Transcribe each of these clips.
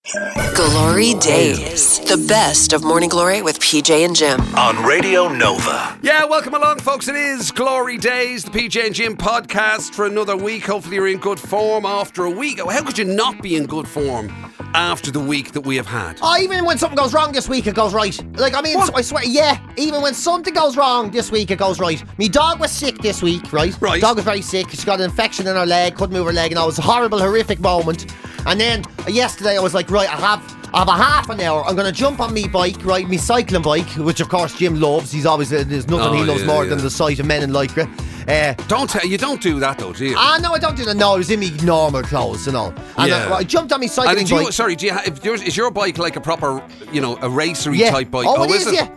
Glory Days. The best of Morning Glory with PJ and Jim. On Radio Nova. Yeah, welcome along, folks. It is Glory Days, the PJ and Jim podcast for another week. Hopefully you're in good form after a week. How could you not be in good form after the week that we have had? Oh, even when something goes wrong this week, it goes right. Like, I mean, I swear, yeah, even when something goes wrong this week, it goes right. Me dog was sick this week, right? Right. Dog was very sick. She got an infection in her leg, couldn't move her leg, and it was a horrible, horrific moment. And then yesterday I was like, right, I have a half an hour. I'm going to jump on me bike, right, me cycling bike, which of course Jim loves. He's always, there's nothing he loves more than the sight of men in lycra. You don't do that though, do you? No, I don't do that. No, I was in me normal clothes and all. And I jumped on me cycling bike. Is your bike like a proper, a racery type bike? Oh, it is, yeah.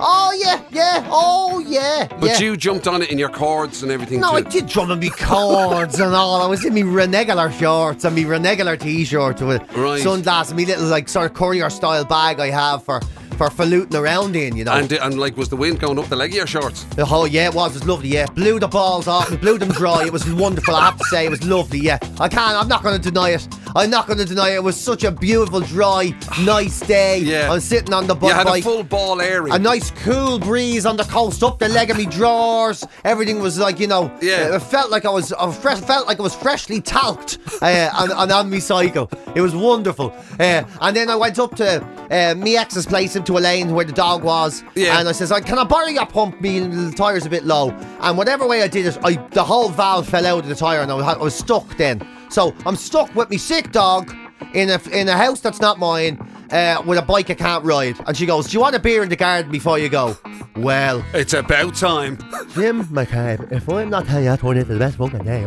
Oh, yeah. But you jumped on it in your cords and everything No, too. I did jump on me cords and all. I was in me regular shorts and me regular t-shirt with sunglasses and me little like sort of courier style bag I have for faluting around in, you know. And like, was the wind going up the leg of your shorts? Oh yeah, it was lovely, yeah. Blew the balls off me, blew them dry. It was wonderful, I have to say. It was lovely, yeah. I'm not going to deny it. It was such a beautiful, dry, nice day. Yeah. I'm sitting on the bike. You had a full ball airing. A nice cool breeze on the coast, up the leg of me drawers. Everything was like, it felt like I was freshly talked and on me cycle. It was wonderful. And then I went up to me ex's place into a lane where the dog was, and I says, can I borrow your pump? Me the tyre's a bit low. And whatever way I did it, the whole valve fell out of the tyre and I was stuck then. So I'm stuck with me sick dog in a house that's not mine, with a bike I can't ride. And she goes, do you want a beer in the garden before you go? Well, it's about time. Jim McCabe, if I'm not telling you that one is the best fucking day,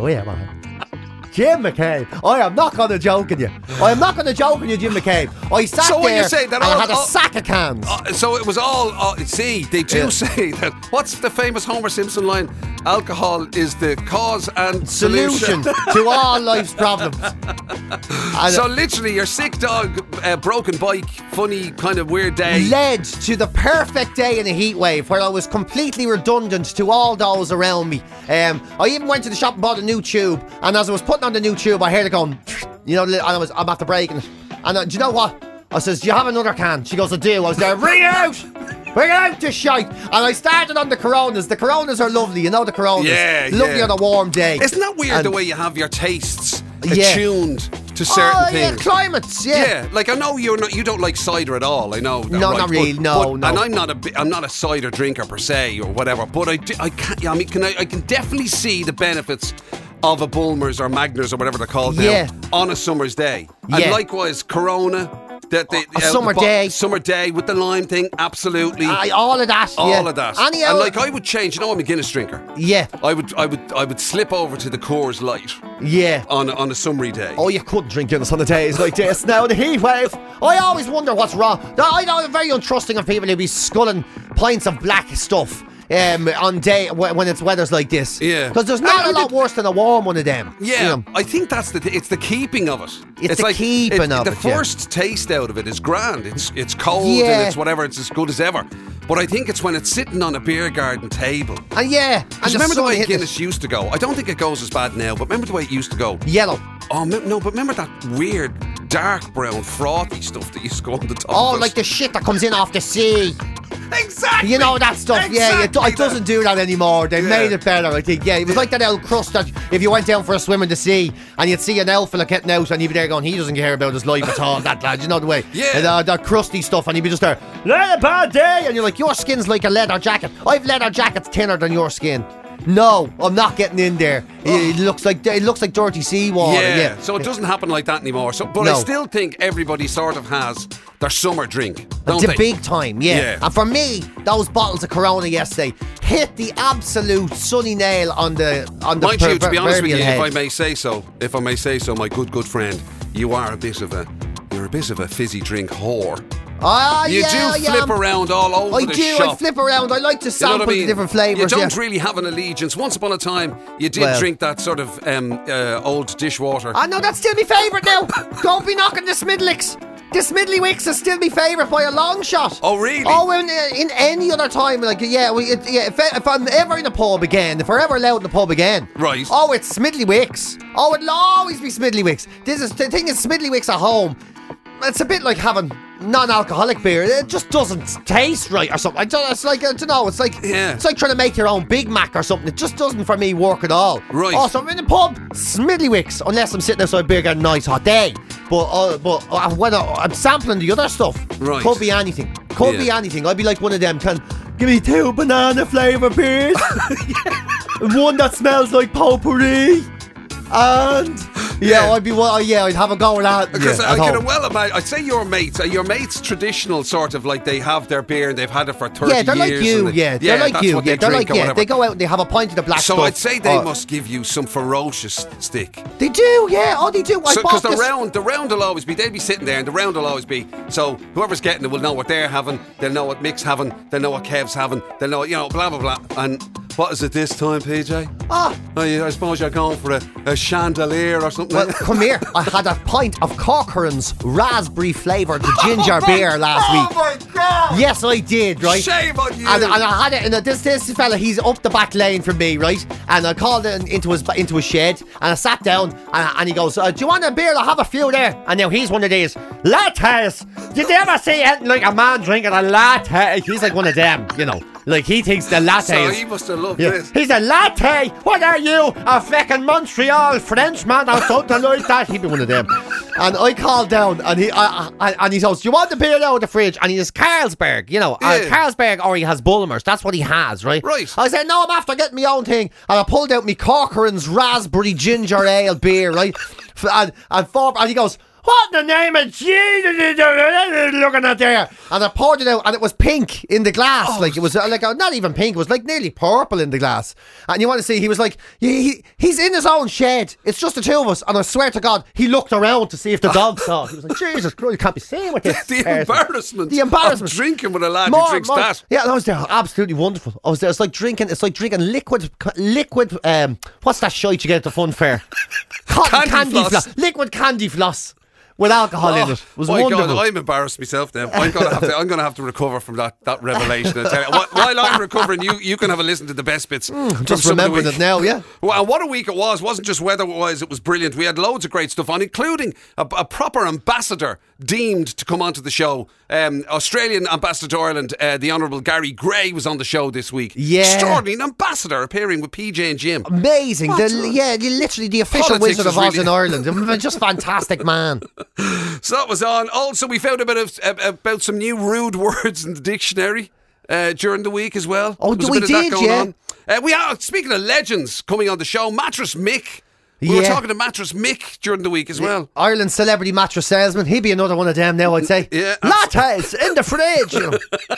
Jim McCabe, I am not going to joke on you. Jim McCabe. I sat there and I had a sack of cans. So it was all, they do say that, what's the famous Homer Simpson line? Alcohol is the cause and solution to all life's problems. So literally your sick dog, broken bike, funny kind of weird day led to the perfect day in a heat wave where I was completely redundant to all those around me. I even went to the shop and bought a new tube, and as I was putting on the new tube I heard it going, and I'm after breaking it. And do you know what? I says, do you have another can? She goes, I do. I was there, bring it out this shite. And I started on the Coronas. The Coronas are lovely, you know the Coronas. Lovely on a warm day. Isn't that weird the way you have your tastes attuned to certain things? Climates, yeah. Like, I know you don't like cider at all. I know that, no, right? Not really. No. And I'm not a cider drinker per se or whatever. But I can definitely see the benefits of a Bulmers or Magners or whatever they're called now on a summer's day. And likewise, Corona. Summer day with the lime thing, absolutely. All of that. And like, I would change. I'm a Guinness drinker. Yeah. I would slip over to the Coors Light. Yeah. On a summery day. Oh, you couldn't drink Guinness on the days like this now. The heat wave. I always wonder what's wrong. I know I'm very untrusting of people who be sculling pints of black stuff. On day when it's weather's like this, because there's not a lot worse than a warm one of them. I think that's it's the keeping of it. It's the keeping of it. The first taste out of it is grand. It's cold and it's whatever. It's as good as ever. But I think it's when it's sitting on a beer garden table. And remember the way Guinness used to go? I don't think it goes as bad now, but remember the way it used to go? Yellow. Oh no, but remember that weird dark brown frothy stuff that used to go on the top. Oh, like the shit that comes in off the sea. Exactly. You know that stuff. Exactly, it doesn't do that anymore. They made it better, I think. Yeah, it was like that old crust that if you went down for a swim in the sea and you'd see an elf fella getting out and you'd be there going, he doesn't care about his life at all, that lad. You know the way. Yeah. And, that crusty stuff, and you'd be just there, a bad day, and you're like, your skin's like a leather jacket. I've leather jackets thinner than your skin. No, I'm not getting in there. It looks like dirty seawater. Yeah. So it doesn't happen like that anymore. But I still think everybody sort of has their summer drink, don't they? It's a big time, yeah. And for me, those bottles of Corona yesterday hit the absolute sunny nail on the Mind you, to be honest with you, head. if I may say so, my good friend, you are a bit of a fizzy drink whore. You do flip around all over the shop. I flip around. I like to sample the different flavours. You don't really have an allegiance. Once upon a time, you did drink that sort of old dishwater. No, that's still my favourite now. Don't be knocking the Smidlicks. The Smidley-Wicks is still my favourite by a long shot. Oh, really? Oh, in any other time, like, if I'm ever in a pub again, if we're ever allowed in the pub again, right? Oh, it's Smidley-Wicks. Oh, it'll always be Smidley-Wicks. The thing is, Smidley-Wicks at home. it's a bit like having non-alcoholic beer. It just doesn't taste right or something. It's like, I don't know, it's like trying to make your own Big Mac or something. It just doesn't, for me, work at all. Right. Also, I'm in the pub, Smidlywicks, unless I'm sitting outside beer getting a nice hot day. But when I'm sampling the other stuff, could be anything. Could be anything. I'd be like one of them, give me 2 banana flavour beers. One that smells like potpourri. And I'd have a go at that. Because I can well imagine. I'd say your mates traditional sort of like they have their beer and they've had it for 30 years. Yeah, they're like you. They're like you. They're like they go out and they have a pint of the black stuff. So I'd say they must give you some ferocious stick. They do, yeah. Oh, they do. Because the round will always be. They'll be sitting there and the round will always be. So whoever's getting it will know what they're having. They'll know what Mick's having. They'll know what Kev's having. They'll know, blah blah blah. And what is it this time, PJ? I suppose you're going for a chandelier or something. Well, come here. I had a pint of Corcoran's raspberry flavoured ginger beer last week. Oh my God! Yes, I did, right? Shame on you! And I had it, and this fella, he's up the back lane from me, right? And I called it into his shed, and I sat down, and he goes, do you want a beer? I'll have a few there. And now he's one of these lattes. Did you ever see anything like a man drinking a latte? He's like one of them, Like, he thinks the latte So he must have loved this. He's a latte. What are you? A fucking Montreal Frenchman or something like that? He'd be one of them. And I called down, and he goes, do you want the beer out of the fridge? And he has Carlsberg, Carlsberg, or he has Bulmers. That's what he has, right? Right. I said, no, I'm after getting my own thing. And I pulled out me Corcoran's raspberry ginger ale beer, right? And he goes, what in the name of Jesus is looking at there? And I poured it out, and it was pink in the glass. Like, it was like not even pink, it was like nearly purple in the glass. And you want to see, he was like, he's in his own shed. It's just the two of us. And I swear to God, he looked around to see if the dog saw. He was like, Jesus Christ, you can't be seeing with this. The embarrassment of drinking with a lad who drinks that. Yeah, that was absolutely wonderful. I was there. It's like drinking liquid. What's that shite you get at the fun fair? Candy floss. Liquid candy floss. With alcohol in it. It was wonderful. God, I'm embarrassed myself now. I'm gonna have to recover from that revelation. I tell you. While I'm recovering, you can have a listen to the best bits. Just remembering it now, yeah. Well, and what a week it was. It wasn't just weather-wise, it was brilliant. We had loads of great stuff on, including a proper ambassador deemed to come onto the show. Australian ambassador to Ireland, the Honourable Gary Gray, was on the show this week. Yeah. Extraordinary. An ambassador appearing with PJ and Jim. Amazing. Literally the official Wizard of Oz in Ireland. Just fantastic man. So that was on. Also, we found about some new rude words in the dictionary during the week as well. Oh, we did, yeah. We are, speaking of legends coming on the show, Mattress Mick. We were talking to Mattress Mick during the week as well. Ireland's celebrity mattress salesman. He'd be another one of them now, I'd say. Yeah. Lattes in the fridge.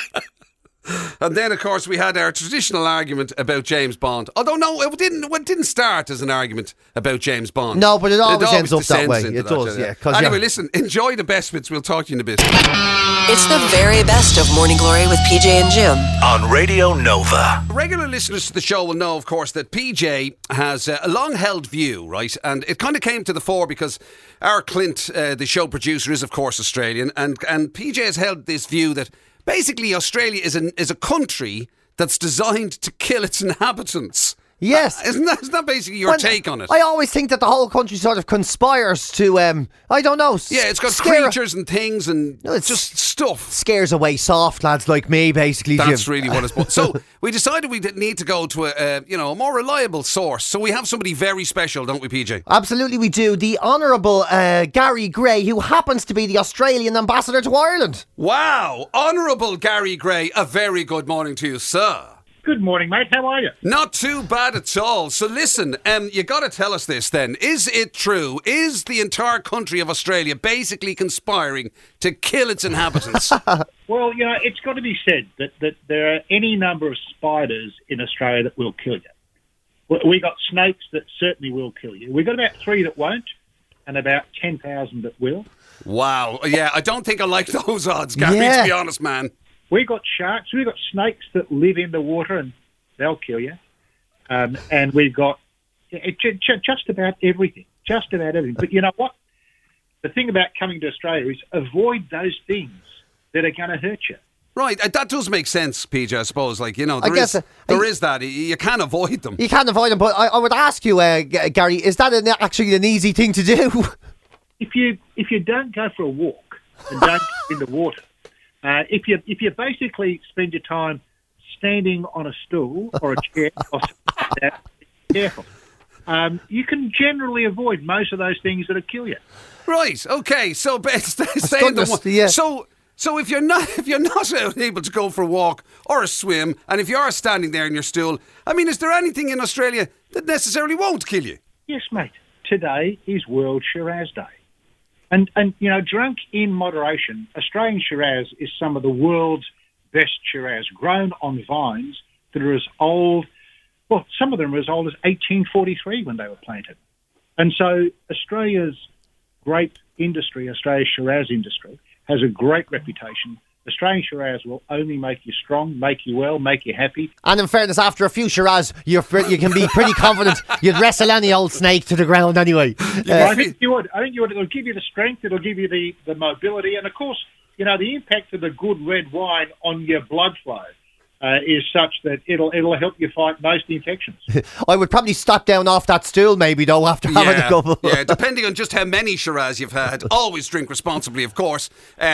And then, of course, we had our traditional argument about James Bond. Although, no, it didn't start as an argument about James Bond. No, but it always ends up that way. It does, yeah. Anyway, listen, enjoy the best bits. We'll talk to you in a bit. It's the very best of Morning Glory with PJ and Jim. On Radio Nova. Regular listeners to the show will know, of course, that PJ has a long-held view, right? And it kind of came to the fore because our Clint, the show producer, is, of course, Australian. And PJ has held this view that basically Australia is a country that's designed to kill its inhabitants. Yes. Isn't that basically your take on it? I always think that the whole country sort of conspires to, I don't know. Yeah, it's got creatures and things and it's just stuff. Scares away soft lads like me, basically, Jim. That's really what it's... So we decided we need to go to a more reliable source. So we have somebody very special, don't we, PJ? Absolutely we do. The Honourable Gary Gray, who happens to be the Australian ambassador to Ireland. Wow. Honourable Gary Gray, a very good morning to you, sir. Good morning, mate. How are you? Not too bad at all. So listen, you got to tell us this then. Is it true? Is the entire country of Australia basically conspiring to kill its inhabitants? Well, it's got to be said that there are any number of spiders in Australia that will kill you. We got snakes that certainly will kill you. We've got about 3 that won't, and about 10,000 that will. Wow. Yeah, I don't think I like those odds, Gary, to be honest, man. We've got sharks. We've got snakes that live in the water and they'll kill you. And we've got just about everything. Just about everything. But you know what? The thing about coming to Australia is avoid those things that are going to hurt you. Right, that does make sense, PJ, I suppose. Like, there is that. You can't avoid them. You can't avoid them, but I would ask you, Gary, is that actually an easy thing to do? If you don't go for a walk and don't get in the water. If you basically spend your time standing on a stool or a chair or something like that, be careful. You can generally avoid most of those things that'll kill you. Right. Okay. So, so if you're not able to go for a walk or a swim, and if you are standing there in your stool, I mean, is there anything in Australia that necessarily won't kill you? Yes, mate. Today is World Shiraz Day. And drunk in moderation, Australian Shiraz is some of the world's best Shiraz, grown on vines that are as old, well, some of them are as old as 1843 when they were planted. And so Australia's grape industry, Australia's Shiraz industry, has a great reputation. Australian Shiraz will only make you strong, make you well, make you happy. And in fairness, after a few Shiraz, you can be pretty confident you'd wrestle any old snake to the ground anyway. I think you would. It'll give you the strength, it'll give you the mobility, and of course, the impact of the good red wine on your blood flow is such that it'll help you fight most infections. I would probably stop down off that stool maybe though after having a couple. Yeah, depending on just how many Shiraz you've had. Always drink responsibly, of course.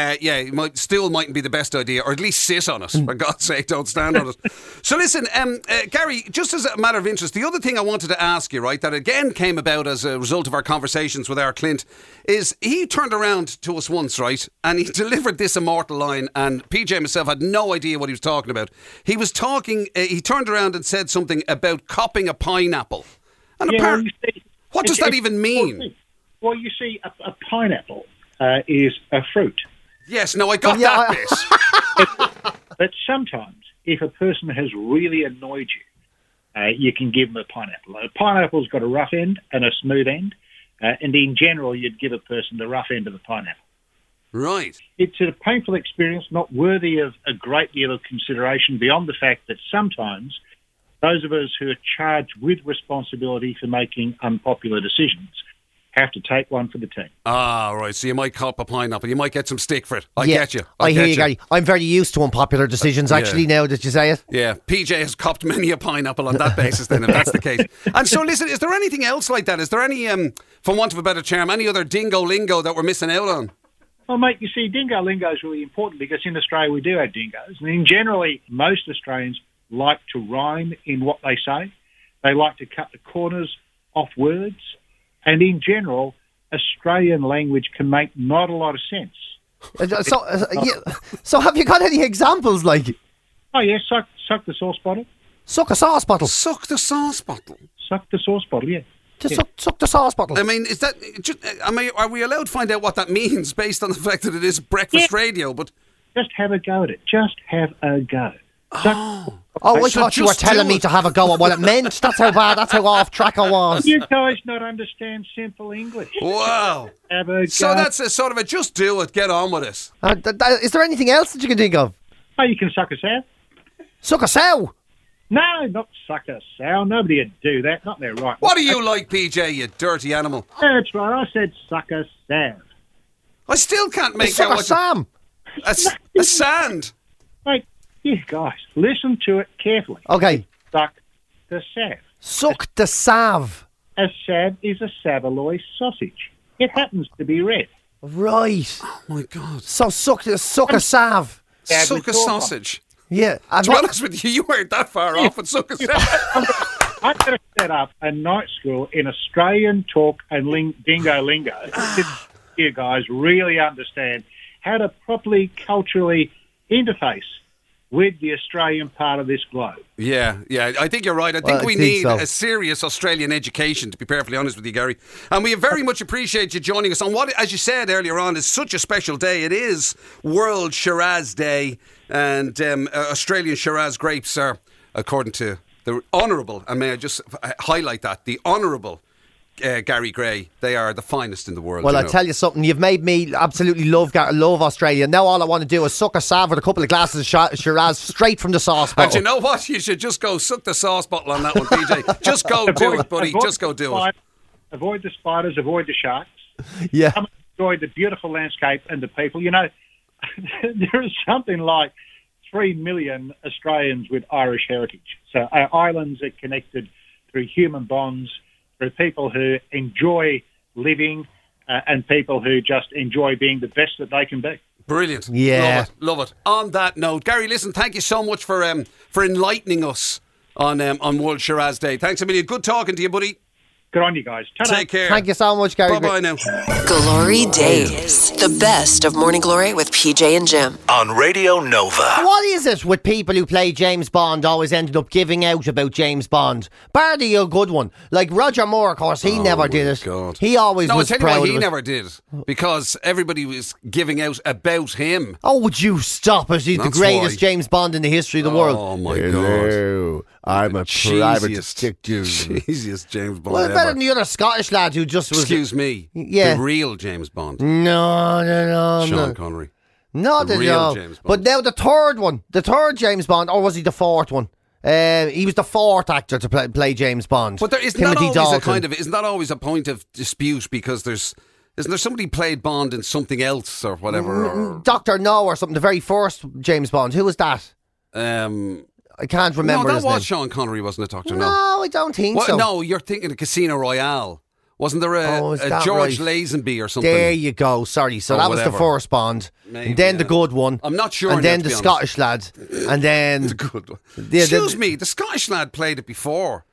Stool mightn't be the best idea, or at least sit on it. For God's sake, don't stand on it. So listen, Gary, just as a matter of interest, the other thing I wanted to ask you, right, that again came about as a result of our conversations with our Clint, is he turned around to us once, right, and he delivered this immortal line, and PJ himself had no idea what he was talking about. He was talking, he turned around and said something about copping a pineapple. And what does that even mean? Well, you see, a pineapple is a fruit. Yes, no, I got that bit. But sometimes, if a person has really annoyed you, you can give them a pineapple. A pineapple's got a rough end and a smooth end, and in general, you'd give a person the rough end of the pineapple. Right. It's a painful experience, not worthy of a great deal of consideration beyond the fact that sometimes those of us who are charged with responsibility for making unpopular decisions have to take one for the team. Ah, right. So you might cop a pineapple. You might get some stick for it. I get you. I hear you, Gary. I'm very used to unpopular decisions, actually, now that you say it. Yeah. PJ has copped many a pineapple on that basis then, if that's the case. And so, listen, is there anything else like that? Is there any, for want of a better term, any other dingo lingo that we're missing out on? Well, mate, you see, dingo lingo is really important because in Australia we do have dingoes. And generally, most Australians like to rhyme in what they say. They like to cut the corners off words. And in general, Australian language can make not a lot of sense. So have you got any examples, like? Oh, yes, suck the sauce bottle. Suck a sauce bottle? Suck the sauce bottle? Suck the sauce bottle, yeah. Suck the sauce bottle. I mean, are we allowed to find out what that means based on the fact that it is breakfast radio? But just have a go at it. Just have a go. I thought you were telling me to have a go at what it meant. That's how bad, that's how off track I was. You guys not understand simple English. Wow. Have a go. So that's a sort of a just do it, get on with it. Is there anything else that you can think of? Oh, you can suck a sow. Suck a sow? No, not suck a sow. Nobody would do that. Not their right. What are you like, PJ, you dirty animal? That's right. I said suck a sow. I still can't make out what... Sam. A sand. Mate, you guys, listen to it carefully. Okay. Suck the sav. Suck the sav. A sav is a Saveloy sausage. It happens to be red. Right. Oh, my God. So suck a sav. Suck a sausage. Yeah. To be honest with you weren't that far off and suck a sav. I'm going to set up a night school in Australian talk and dingo lingo. You guys really understand how to properly culturally interface with the Australian part of this globe. Yeah, I think you're right. I think we need a serious Australian education, to be perfectly honest with you, Gary. And we very much appreciate you joining us on what, as you said earlier on, is such a special day. It is World Shiraz Day, and Australian Shiraz grapes are, according to the Honourable, and may I just highlight that, the Honourable Gary Gray, they are the finest in the world. Well, I'll tell you something, you've made me absolutely love Australia. Now all I want to do is suck a sav with a couple of glasses of Shiraz straight from the sauce bottle. And you know what? You should just go suck the sauce bottle on that one, PJ. Just go do it, buddy. Just go do it. Avoid the spiders, avoid the sharks. Yeah. Come enjoy the beautiful landscape and the people. You know, there is something like 3 million Australians with Irish heritage. So our islands are connected through human bonds, through people who enjoy living and people who just enjoy being the best that they can be. Brilliant. Yeah. Love it. On that note, Gary, listen, thank you so much for enlightening us on World Shiraz Day. Thanks a million. Good talking to you, buddy. Good on you guys. Ta-da. Take care. Thank you so much, Gary. Bye-bye now. Glory Days. The best of Morning Glory with PJ and Jim. On Radio Nova. What is it with people who play James Bond always ended up giving out about James Bond? Bardi, a good one. Like Roger Moore, of course, he never did it. God. He always No, I'll was tell you proud why of he it. never did. Because everybody was giving out about him. Oh, would you stop it? He's the That's greatest why. James Bond in the history of the world. Oh, my God. Hello, I'm a private Cheesiest detective. Cheesiest James Bond Well, ever. better than the other Scottish lad who just was... Excuse me. Yeah. The real James Bond. No. Sean Connery. Not The at real all. James Bond. But now the third one, the third James Bond, or was he the fourth one? He was the fourth actor to play James Bond. But isn't that always a point of dispute because isn't there somebody played Bond in something else or whatever? Or, Dr. No or something, the very first James Bond. Who was that? I can't remember no, his that was name. Sean Connery, wasn't it, Dr. No, I don't think so. No, you're thinking of Casino Royale. Wasn't there a George Lazenby or something? There you go. Sorry. So that was whatever. the first Bond. Maybe, and then the good one. I'm not sure. And now, then to the be honest. Scottish lad. And then... The good one. Yeah, Excuse me, the Scottish lad played it before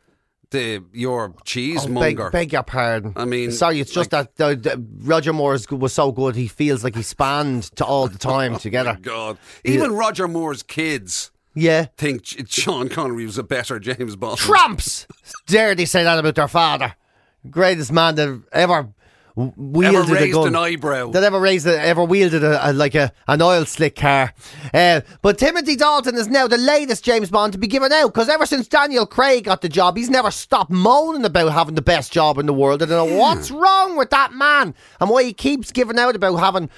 your cheesemonger. Beg your pardon. I mean, sorry, it's just that Roger Moore was so good. He feels like he spanned to all the time together. Oh, God. Even Roger Moore's kids think Sean Connery was a better James Bond. Tramps! Dare they say that about their father? Greatest man that ever wielded raised a gun. an eyebrow. That ever wielded an oil slick car. But Timothy Dalton is now the latest James Bond to be given out, because ever since Daniel Craig got the job, he's never stopped moaning about having the best job in the world. I don't know what's wrong with that man and why he keeps giving out about having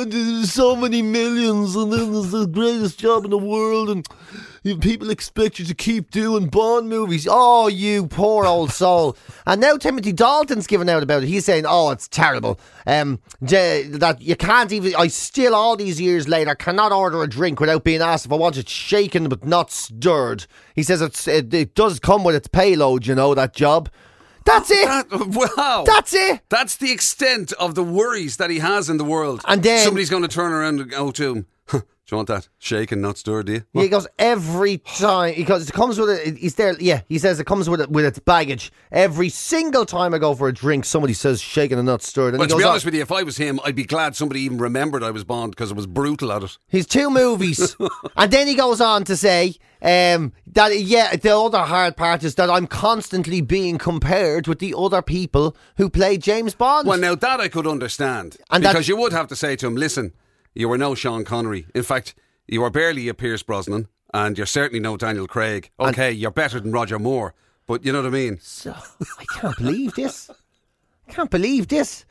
so many millions and then it's the greatest job in the world and people expect you to keep doing Bond movies. Oh, you poor old soul. And now Timothy Dalton's giving out about it. He's saying, oh, it's terrible. That you can't even... I still, all these years later, cannot order a drink without being asked if I want it shaken but not stirred. He says it does come with its payload, you know, that job. That's it. Wow. That's it. That's the extent of the worries that he has in the world. And then... somebody's going to turn around and go to him, do you want that shaken, not stirred, do you? Yeah, he goes every time because it comes with it. He's there. Yeah, he says it comes with its baggage. Every single time I go for a drink, somebody says shaken and not stirred. And well, he to goes be honest on. with you, if I was him, I'd be glad somebody even remembered I was Bond because I was brutal at it. He's 2 movies, and then he goes on to say that the other hard part is that I'm constantly being compared with the other people who play James Bond. Well, now that I could understand, and because you would have to say to him, listen, you were no Sean Connery. In fact, you are barely a Pierce Brosnan, and you're certainly no Daniel Craig. Okay, you're better than Roger Moore, but you know what I mean? So, I can't believe this. I can't believe this.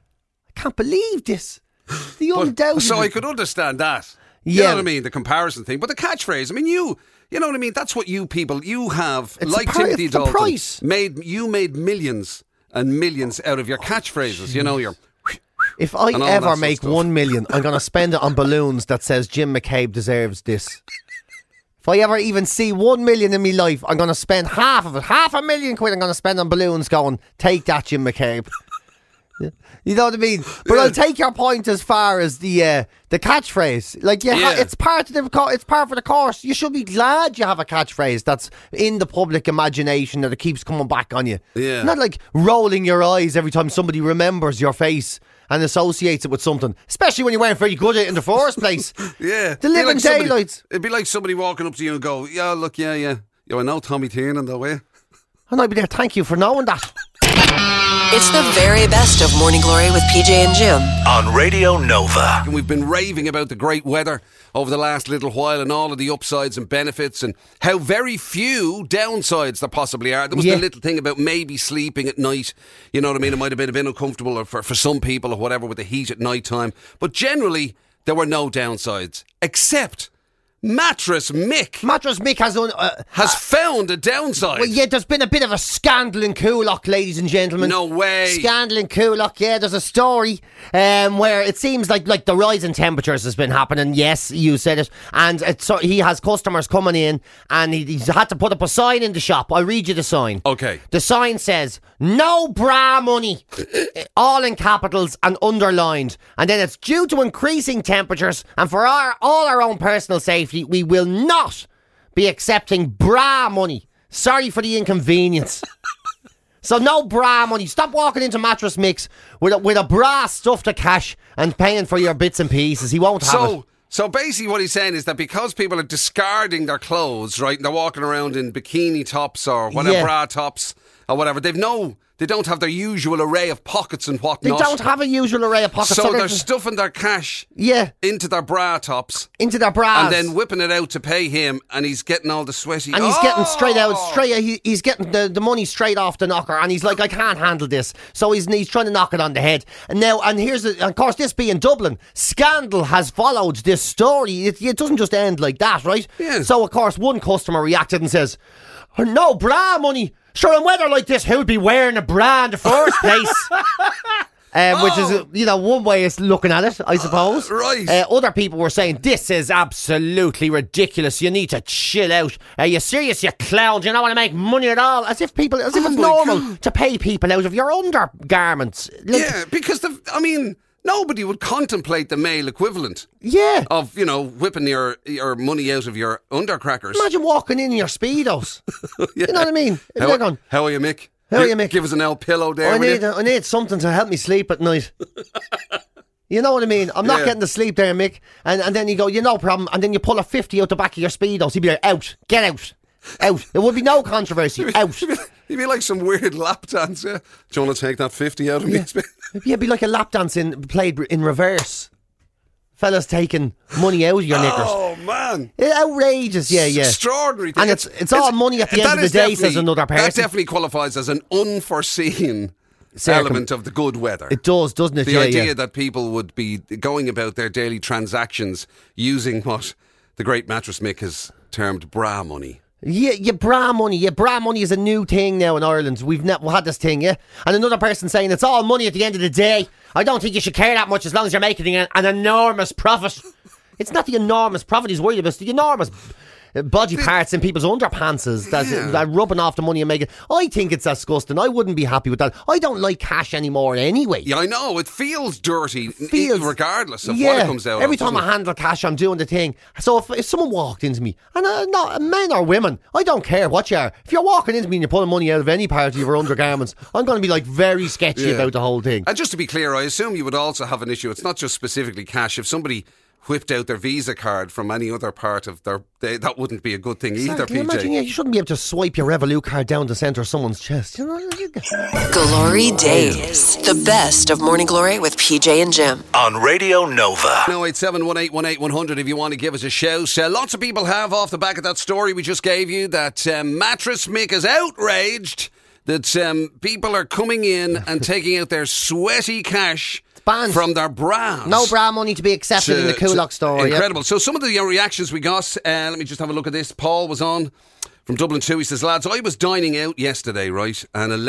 The undoubted... So I could understand that. You know what I mean? The comparison thing. But the catchphrase, I mean, you know what I mean? That's what you people, you have, it's like Timothy Dalton, price. made millions and millions out of your catchphrases. You know, your... If I ever make 1 million, I'm going to spend it on balloons that says Jim McCabe deserves this. If I ever even see 1 million in my life, I'm going to spend half of it, £500,000 I'm going to spend on balloons going, take that, Jim McCabe. You know what I mean? But I'll take your point as far as the catchphrase. Like, it's part of it's part of the course. You should be glad you have a catchphrase that's in the public imagination that it keeps coming back on you. Yeah. Not like rolling your eyes every time somebody remembers your face and associates it with something, especially when you weren't very good at it in the first place. Yeah. The living daylights. It'd be like somebody walking up to you and go, yeah, look, yeah. You know Tommy Tiernan, though, eh? And I'd be there, thank you for knowing that. It's the very best of Morning Glory with PJ and Jim. On Radio Nova. And we've been raving about the great weather over the last little while and all of the upsides and benefits and how very few downsides there possibly are. There was the little thing about maybe sleeping at night. You know what I mean? It might have been a bit uncomfortable or for some people or whatever with the heat at night time. But generally, there were no downsides except... Mattress Mick has found a downside. Well, yeah, there's been a bit of a scandal in Coolock, ladies and gentlemen. No way. Scandal in Coolock, yeah. There's a story where it seems like the rise in temperatures has been happening. Yes, you said it. And so he has customers coming in and he's had to put up a sign in the shop. I'll read you the sign. Okay. The sign says, No bra money. All in capitals and underlined. And then it's due to increasing temperatures and for all our own personal safety, we will not be accepting bra money. Sorry for the inconvenience. So no bra money. Stop walking into Mattress Mix with a bra stuffed to cash and paying for your bits and pieces. He won't have it. So basically what he's saying is that because people are discarding their clothes, right, and they're walking around in bikini tops or whatever, bra tops or whatever, they don't have their usual array of pockets and whatnot. They don't have a usual array of pockets. So they're stuffing their cash into their bra tops. Into their bras. And then whipping it out to pay him, and he's getting all the sweaty... And he's getting he's getting the money straight off the knocker, and he's like, I can't handle this. So he's trying to knock it on the head. And now, of course, this being Dublin, Scandal has followed this story. It doesn't just end like that, right? Yeah. So, of course, one customer reacted and says, no bra money. Sure, in weather like this, who'd be wearing a bra in the first place? Which is, one way of looking at it, I suppose. Right. Other people were saying, this is absolutely ridiculous. You need to chill out. Are you serious, you clown? You don't want to make money at all? As if it's normal to pay people out of your undergarments. Because, nobody would contemplate the male equivalent of, whipping your money out of your undercrackers. Imagine walking in your Speedos. You know what I mean? How are you, Mick? How are you, Mick? Give us an old pillow there. I need something to help me sleep at night. You know what I mean? I'm not getting to sleep there, Mick. And then you go, no problem. And then you pull a 50 out the back of your Speedos. You'd be like, out. Get out. Out. There would be no controversy. Out. You'd be like some weird lap dance. Yeah? Do you want to take that 50 out of me? It'd be like a lap dance played in reverse. Fellas taking money out of your knickers. Oh, man. Outrageous, yeah. Extraordinary thing. And it's all money at the end of the day, says another person. That definitely qualifies as an unforeseen element of the good weather. It does, doesn't it? The idea that people would be going about their daily transactions using what the great Mattress Mick has termed bra money. Yeah, bra money. Yeah, bra money is a new thing now in Ireland. We've had this thing, yeah? And another person saying it's all money at the end of the day. I don't think you should care that much as long as you're making an enormous profit. It's not the enormous profit he's worried about, it's the enormous body parts in people's underpantses that rubbing off the money and making. I think it's disgusting. I wouldn't be happy with that. I don't like cash anymore anyway. Yeah, I know. It feels dirty regardless of what it comes out every time I handle cash, I'm doing the thing. So if someone walked into me, and not men or women, I don't care what you are. If you're walking into me and you're pulling money out of any part of your undergarments, I'm going to be like very sketchy about the whole thing. And just to be clear, I assume you would also have an issue. It's not just specifically cash. If somebody whipped out their Visa card from any other part of their day, that wouldn't be a good thing either, PJ. Imagine, you shouldn't be able to swipe your Revolut card down the centre of someone's chest. Glory Days. The best of Morning Glory with PJ and Jim. On Radio Nova. 087 181 100 if you want to give us a shout. Lots of people have, off the back of that story we just gave you, that Mattress Mick is outraged that people are coming in and taking out their sweaty cash from their bras. No bra money to be accepted in the Coolock store. Incredible. So some of the reactions we got, let me just have a look at this. Paul was on from Dublin 2. He says, lads, I was dining out yesterday, right, and a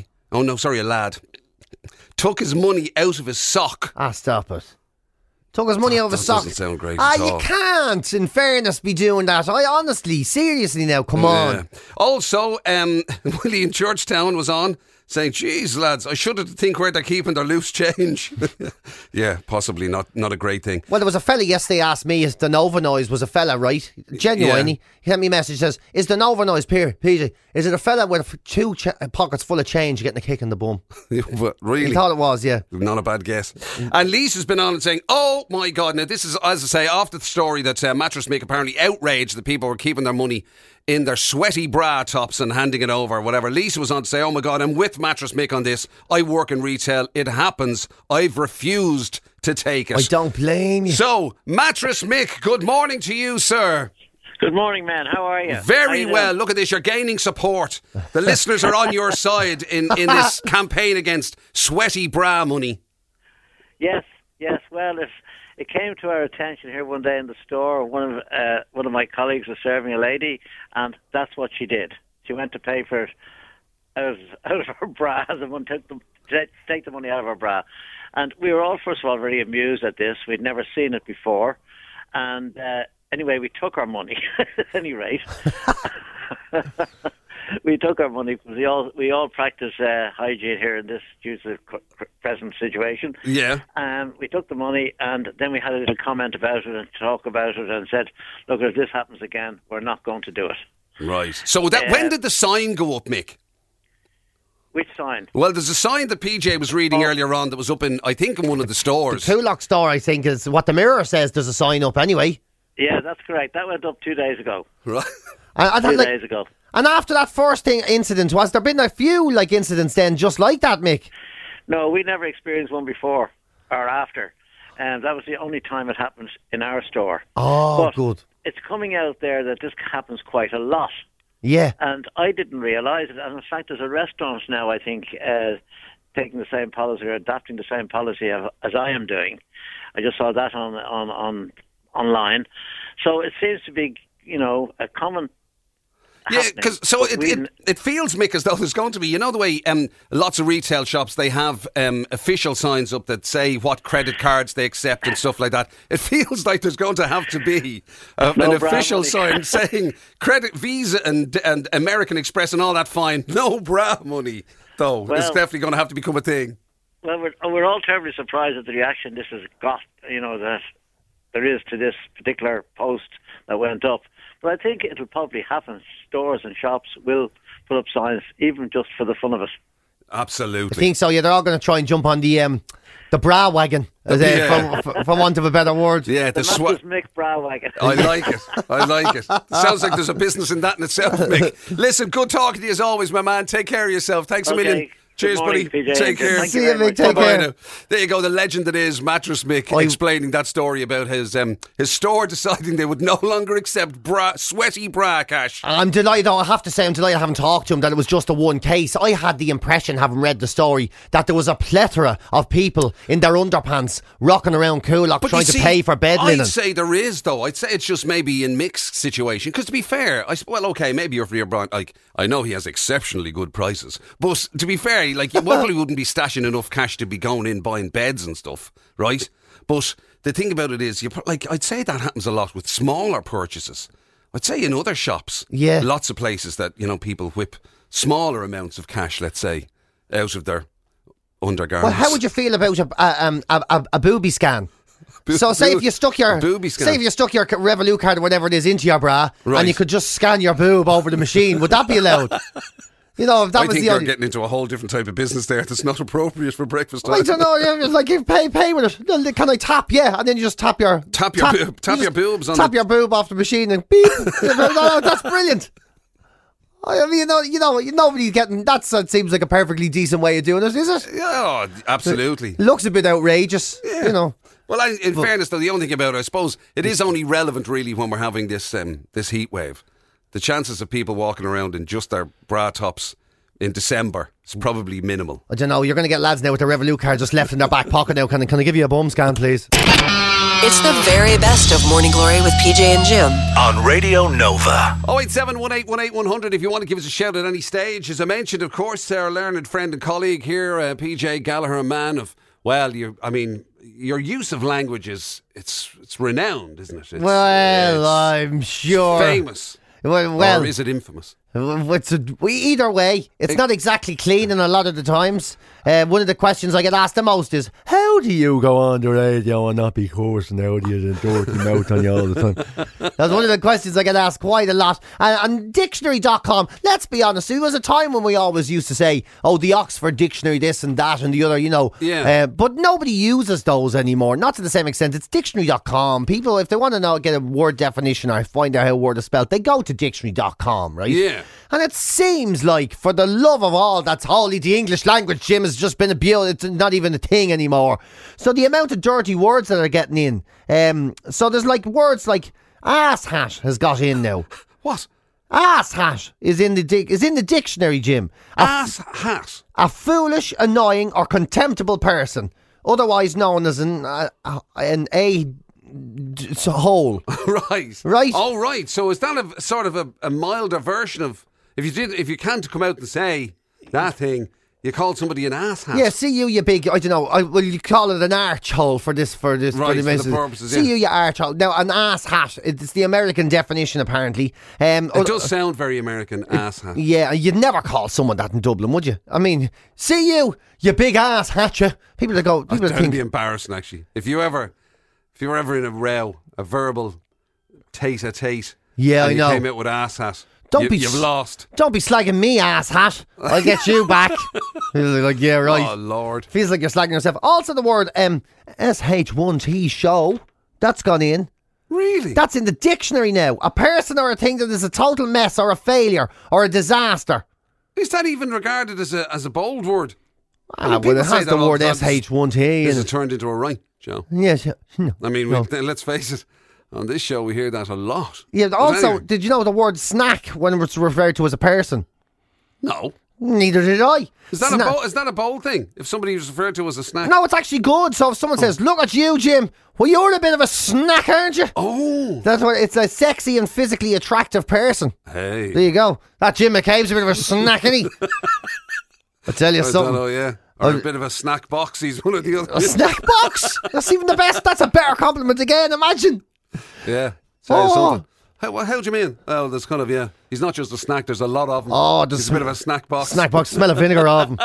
lad took his money out of his sock. Stop it. Took his money out of his sock. Doesn't sound great at all. You can't, in fairness, be doing that. Seriously now, come on. Also, Willie in Georgetown was on saying, geez, lads, I shudder to think where they're keeping their loose change. Yeah, possibly not a great thing. Well, there was a fella yesterday asked me if the Nova Noise was a fella, right? Genuinely. He sent me a message, says, is the Nova Noise, PJ, is it a fella with two pockets full of change getting a kick in the bum? Really? He thought it was, yeah. Not a bad guess. And Lisa's been on and saying, oh my God, now this is, as I say, after the story that Mattress Mick apparently outraged that people were keeping their money in their sweaty bra tops and handing it over, whatever. Lisa was on to say, oh my God, I'm with Mattress Mick on this. I work in retail. It happens. I've refused to take it. I don't blame you. So, Mattress Mick, good morning to you, sir. Good morning, man. How are you? Very well. Look at this. You're gaining support. The listeners are on your side in this campaign against sweaty bra money. Yes. Well, it came to our attention here one day in the store. One of my colleagues was serving a lady, and that's what she did. She went to pay for it out of her bra. Someone took take the money out of her bra, and we were all, first of all, very amused at this. We'd never seen it before, and anyway, we took our money at any rate. we took our money because we all practice hygiene here in this due to the present situation. Yeah. We took the money, and then we had a little comment about it and talk about it, and said, "Look, if this happens again, we're not going to do it." Right. So when did the sign go up, Mick? Which sign? Well, there's a sign that PJ was reading earlier on that was up in, I think, in one of the stores. The Coolock store, I think, is what the Mirror says. There's a sign up anyway. Yeah, that's correct. That went up 2 days ago. Right. 2 days ago. And after that first incident, was there been a few incidents then just like that, Mick? No, we never experienced one before or after. And that was the only time it happened in our store. Oh, but good. It's coming out there that this happens quite a lot. Yeah. And I didn't realise it. And in fact, there's a restaurant now, I think, taking the same policy or adapting the same policy as I am doing. I just saw that on online. So it seems to be, a common. Yeah, because it feels, Mick, as though there's going to be, the way lots of retail shops, they have official signs up that say what credit cards they accept and stuff like that. It feels like there's going to have to be an official sign saying credit, Visa and American Express and all that fine. No bra money, though. Well, it's definitely going to have to become a thing. Well, we're all terribly surprised at the reaction this has got, that there is to this particular post that went up. But I think it will probably happen. Stores and shops will put up signs, even just for the fun of it. Absolutely. I think so, yeah. They're all going to try and jump on the bra wagon, for want of a better word. Yeah, the Mick bra wagon. I like it. Sounds like there's a business in that in itself, Mick. Listen, good talking to you as always, my man. Take care of yourself. Thanks a million. Cheers, morning, buddy. PJ. Take care. See you, Mick. Take care. Now. There you go. The legend that is Mattress Mick explaining that story about his store deciding they would no longer accept sweaty bra cash. I'm delighted. I have to say, I'm delighted I haven't talked to him that it was just a one case. I had the impression, having read the story, that there was a plethora of people in their underpants rocking around Coolock trying to pay for bed linen. I'd say there is, though. I'd say it's just maybe in Mick's situation. Because to be fair, maybe you're for your brand. I know he has exceptionally good prices, but to be fair, you probably wouldn't be stashing enough cash to be going in buying beds and stuff, right? But the thing about it is, I'd say that happens a lot with smaller purchases. I'd say in other shops, lots of places that people whip smaller amounts of cash, let's say, out of their undergarments. Well, how would you feel about a booby scan? So say if you stuck your Revolut card or whatever it is into your bra, and you could just scan your boob over the machine, would that be allowed? If that I was think you're getting into a whole different type of business there that's not appropriate for breakfast time. I don't know. It's like you pay with it. Can I tap? Yeah, and then you just tap your boobs on your boob off the machine and beep. No, that's brilliant. I mean, nobody's getting that. Seems like a perfectly decent way of doing it, is it? Yeah, absolutely. It looks a bit outrageous, Well, in fairness, though, the only thing about it, I suppose, it is only relevant really when we're having this heat wave. The chances of people walking around in just their bra tops in December is probably minimal. I don't know. You're going to get lads now with their Revolut card just left in their back pocket now. Can I give you a bum scan, please? It's the very best of Morning Glory with PJ and Jim on Radio Nova. 087 1818 100 if you want to give us a shout at any stage. As I mentioned, of course, our learned friend and colleague here, PJ Gallagher, a man of, your use of language it's renowned, isn't it? I'm sure. Famous. Well, or is it infamous? Either way, it's not exactly clean in a lot of the times. One of the questions I get asked the most is, how do you go on the radio and not be cursing out of you, the dirty mouth on you all the time? That's one of the questions I get asked quite a lot. And dictionary.com, let's be honest, there was a time when we always used to say, the Oxford Dictionary, this and that and the other, Yeah. But nobody uses those anymore, not to the same extent. It's dictionary.com. People, if they want to get a word definition or find out how a word is spelled, they go to dictionary.com, right? Yeah. And it seems like, for the love of all that's holy, the English language, Jim, has just been abused. It's not even a thing anymore. So the amount of dirty words that are getting in. So there's words like ass hat has got in now. What? Ass hat is in the dictionary, Jim. Ass hat. A foolish, annoying, or contemptible person, otherwise known as an hole. Right. Oh, right. So is that a sort of a milder version of if you can't come out and say that thing, You called somebody an ass hat. Yeah, see you big, I don't know, well, you call it an arch hole for this. Right, for the purposes, See you arch hole. Now, an ass hat, it's the American definition, apparently. It does sound very American, ass hat. Yeah, you'd never call someone that in Dublin, would you? I mean, see you big ass hat, you. People that go, people that think... That'd be embarrassing, actually. If you were ever in a row, a verbal tate-a-tate, yeah, and I know. You came out with ass hat. You've lost. Don't be slagging me, ass hat. I'll get you back. Like, yeah, right. Oh, Lord. Feels like you're slagging yourself. Also, the word SH1T show, that's gone in. Really? That's in the dictionary now. A person or a thing that is a total mess or a failure or a disaster. Is that even regarded as a bold word? Well, it has the word SH1T in it. it. Turned into a rhyme, Joe. Yes. No, I mean, let's face it. On this show, we hear that a lot. Yeah, also, did you know the word snack when it's referred to as a person? No. Neither did I. Is that a bold thing? If somebody is referred to as a snack? No, it's actually good. So if someone says, look at you, Jim, well, you're a bit of a snack, aren't you? Oh. That's what it's a sexy and physically attractive person. Hey. There you go. That Jim McCabe's a bit of a snack, isn't he? I'll tell you something. Oh, yeah. Or a bit of a snack box. He's one of the other. A snack box? That's even the best. That's a better compliment again. Imagine. Yeah. Something. How do you mean? Oh, there's kind of, yeah. He's not just a snack, there's a lot of them. Oh, there's a bit of a snack box. Snack box, smell of vinegar of them.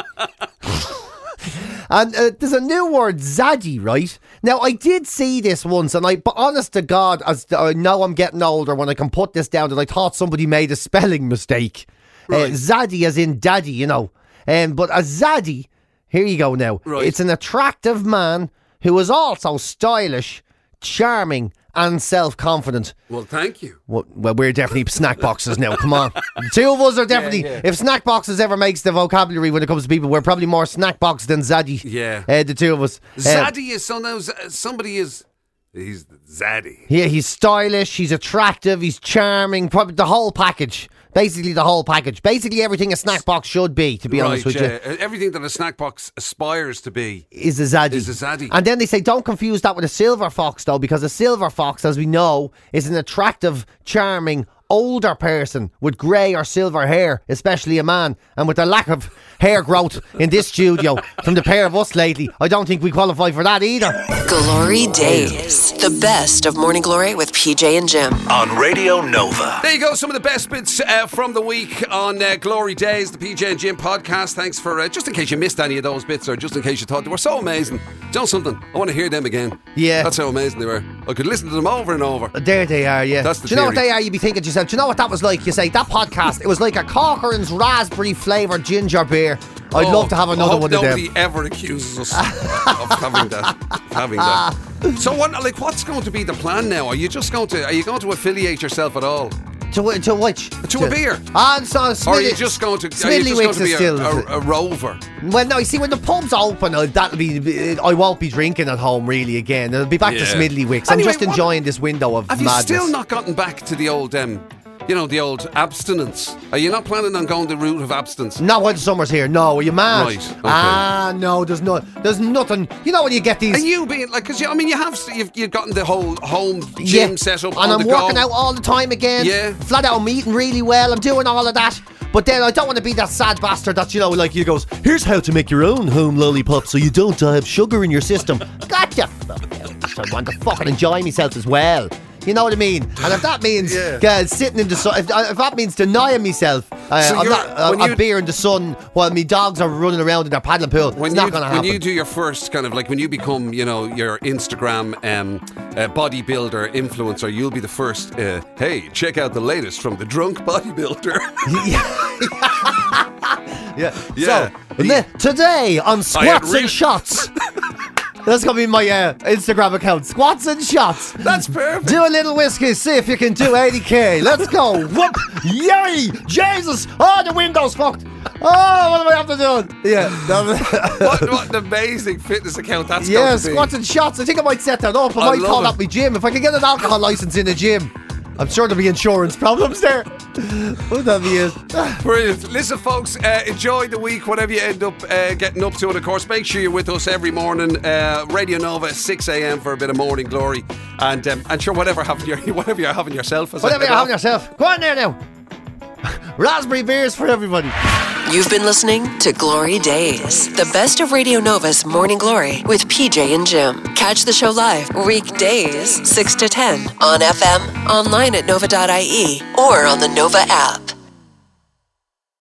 And there's a new word, zaddy, right? Now, I did see this once, but honest to God, as I know I'm getting older when I can put this down, that I thought somebody made a spelling mistake. Right. Zaddy as in daddy, you know. But a zaddy, here you go now. Right. It's an attractive man who is also stylish, charming, and self-confident. Well, thank you. Well, we're definitely snack boxes now. Come on. The two of us are definitely... Yeah. If snack boxes ever makes the vocabulary when it comes to people, we're probably more snack box than zaddy. Yeah. The two of us. Zaddy is somebody is... He's zaddy. Yeah, he's stylish, he's attractive, he's charming, probably the whole package. Basically the whole package. Basically everything a snack box should be, to be honest with you. Everything that a snack box aspires to be is a zaddy. And And then they say don't confuse that with a silver fox, though, because a silver fox, as we know, is an attractive, charming, older person with grey or silver hair, especially a man. And with the lack of hair growth in this studio from the pair of us lately, I don't think we qualify for that either. Glory Days. The best of Morning Glory with PJ and Jim. On Radio Nova. There you go, some of the best bits from the week on Glory Days, the PJ and Jim podcast. Thanks for, just in case you missed any of those bits, or just in case you thought they were so amazing. Do something. I want to hear them again. Yeah. That's how amazing they were. I could listen to them over and over. There they are, yeah. That's the Do you know what theory. they are? You'd be thinking to yourself, do you know what that was like? You say, that podcast, it was like a Corcoran's raspberry flavoured ginger beer. I'd love to have another one of them. Nobody ever accuses us of having that. So what's going to be the plan now? Are you going to affiliate yourself at all? To which? To a beer? So Or are you just going to be a rover? Well, no, you see, when the pub's open, I won't be drinking at home really again. I'll be back to Smidley-Wicks. I'm just enjoying this window of madness. Have you still not gotten back to the old the old abstinence? Are you not planning on going the route of abstinence? Not when summer's here. No, are you mad? Right. Okay. No, there's nothing. You know when you get these. And you being like, because you've gotten the whole home gym set up, and on I'm the working go. out all the time again. Yeah. Flat out, I'm eating really well. I'm doing all of that. But then I don't want to be that sad bastard that, like you goes, here's how to make your own home lollipop so you don't have sugar in your system. Gotcha. I want to fucking enjoy myself as well. You know what I mean? And if that means sitting in the sun, if that means denying myself a beer in the sun while my dogs are running around in their paddling pool, it's not going to happen. When you do your first kind of like, when you become, your Instagram bodybuilder influencer, you'll be the first, hey, check out the latest from the drunk bodybuilder. Yeah. So, today on Squats and Shots. That's going to be my Instagram account. Squats and Shots. That's perfect. Do a little whiskey, see if you can do 80k. Let's go. Whoop. Yay. Jesus. Oh, the window's fucked. Oh, what do I have to do? Yeah. what an amazing fitness account that's going to be. Squats and Shots. I think I might set that up. I might call that my gym. If I can get an alcohol license in a gym, I'm sure there'll be insurance problems there. Would that be it? Brilliant. Listen, folks, enjoy the week, whatever you end up getting up to. And of course, make sure you're with us every morning. Radio Nova, 6 a.m. for a bit of Morning Glory. And sure, whatever you're having yourself. Whatever you're having yourself. Go on there now. Raspberry beers for everybody. You've been listening to Glory Days, the best of Radio Nova's Morning Glory with PJ and Jim. Catch the show live weekdays 6 to 10 on FM, online at nova.ie, or on the Nova app.